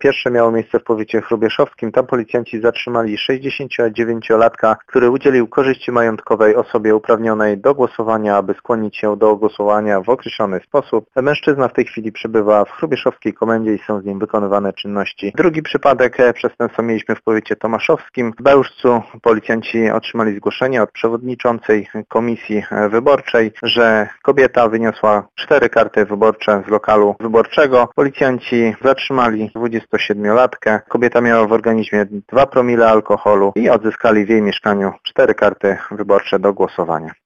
Pierwsze miało miejsce w powiecie hrubieszowskim. Tam policjanci zatrzymali 69-latka, który udzielił korzyści majątkowej osobie uprawnionej do głosowania, aby skłonić się do głosowania w określony sposób. Mężczyzna w tej chwili przebywa w hrubieszowskiej komendzie i są z nim wykonywane czynności. Drugi przypadek przestępstwa mieliśmy w powiecie tomaszowskim. W Bełżcu policjanci otrzymali zgłoszenie od przewodniczącej komisji wyborczej, że kobieta wyniosła 4 karty wyborcze z lokalu wyborczego. Policjanci zatrzymali 27-latkę. Kobieta miała w organizmie 2 promile alkoholu i odzyskali w jej mieszkaniu 4 karty wyborcze do głosowania.